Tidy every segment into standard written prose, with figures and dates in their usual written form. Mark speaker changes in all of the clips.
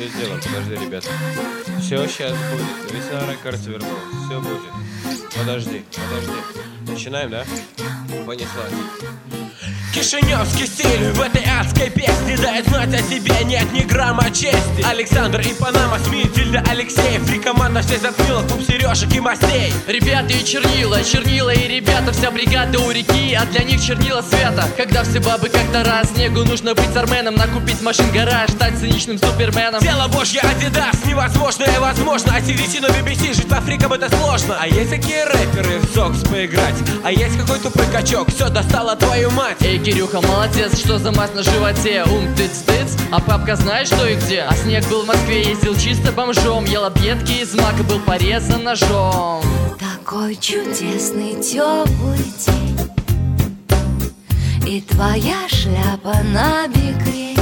Speaker 1: сделаем, подожди, ребята. Все сейчас будет. Весна Рекордс вернулась. Все будет. Подожди. Начинаем, да? Понеслась.
Speaker 2: Кишиневский стиль в этой адской песне дает знать о себе, нет ни грамма чести. Александр и Панама, Смит, Дильда, Алексеев. Три команда всех затмила, клуб сережек и мастей.
Speaker 3: Ребята и чернила и ребята. Вся бригада у реки, а для них чернила света. Когда все бабы как-то раз снегу нужно быть арменом, накупить машин гараж, стать циничным суперменом.
Speaker 2: Дело божье, Адидас, невозможное возможно. А CDC на BBC, жить по фрикам это сложно. А есть такие рэперы в ЗОГС поиграть, а есть какой тупой качок, все достала твою мать.
Speaker 3: Эй, Кирюха, молодец, что за мазь на животе? Тыц-тыц, а папка знает, что и где? А снег был в Москве, ездил чисто бомжом, ел объедки из мака, был порезан ножом.
Speaker 4: Такой чудесный теплый день, и твоя шляпа на бекрень.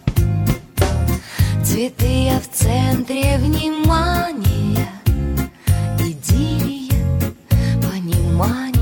Speaker 4: Цветы я в центре внимания, идиллия, понимание.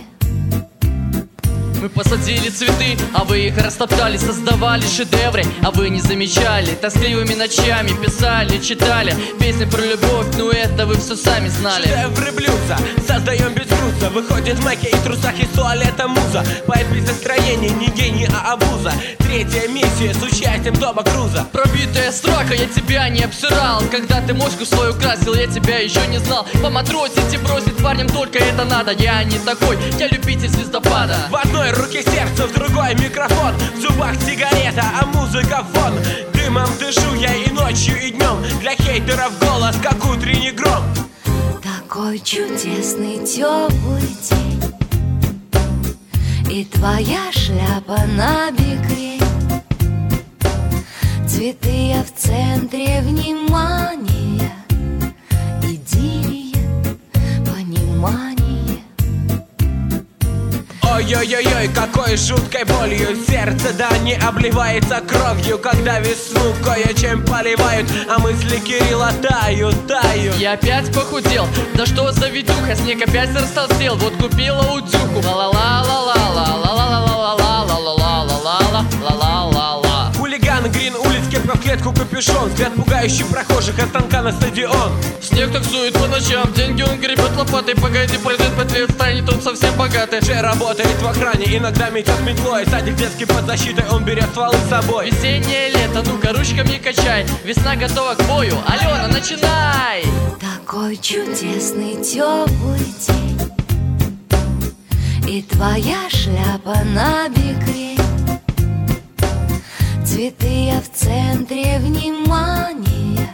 Speaker 3: Мы посадили цветы, а вы их растоптали, создавали шедевры, а вы не замечали. Тоскливыми ночами писали, читали песни про любовь, ну это вы все сами знали.
Speaker 2: Шедевры блюза создаем без груза. Выходит в майке и трусах из туалета муза. Поэт без настроения, не гений, а обуза. Третья миссия с участием Тома Круза.
Speaker 3: Пробитая строка, я тебя не обсирал. Когда ты моську свою красил, я тебя еще не знал. Поматросить и бросить парням только это надо. Я не такой, я любитель звездопада.
Speaker 2: В одной руке сердце, в другой микрофон. В зубах сигарета, а музыка фон. Дымом дышу я и ночью, и днем. Для хейтеров голос, как утренний гром.
Speaker 4: Такой чудесный теплый день, и твоя шляпа на бекрень. Цветы я в центре внимания, идиллия, понимание.
Speaker 2: Ой-ой-ой, какой жуткой болью сердце, да, не обливается кровью, когда весну кое-чем поливают, а мысли Кирилла тают.
Speaker 3: Я опять похудел, да что за видюха, снег опять растолстел, вот купила утюху. Ла-ла-ла-ла-ла-ла-ла-ла-ла-ла-ла-ла-ла-ла-ла.
Speaker 2: Хулиган, грин, улиц, кепка в клетку, капюшон, взгляд пугающий прохожих от танка на стадион.
Speaker 3: Снег таксует по ночам, деньги он гребет лопатой. Погоди, пройдет петлю, станет он совсем богатый.
Speaker 2: Же работает в охране, иногда метет метлой. Садик детский под защитой, он берет стволы с собой.
Speaker 3: Весеннее лето, ну-ка ручками качай. Весна готова к бою, Алена, начинай!
Speaker 4: Такой чудесный теплый день, и твоя шляпа на бекрень. Цветы я в центре внимания,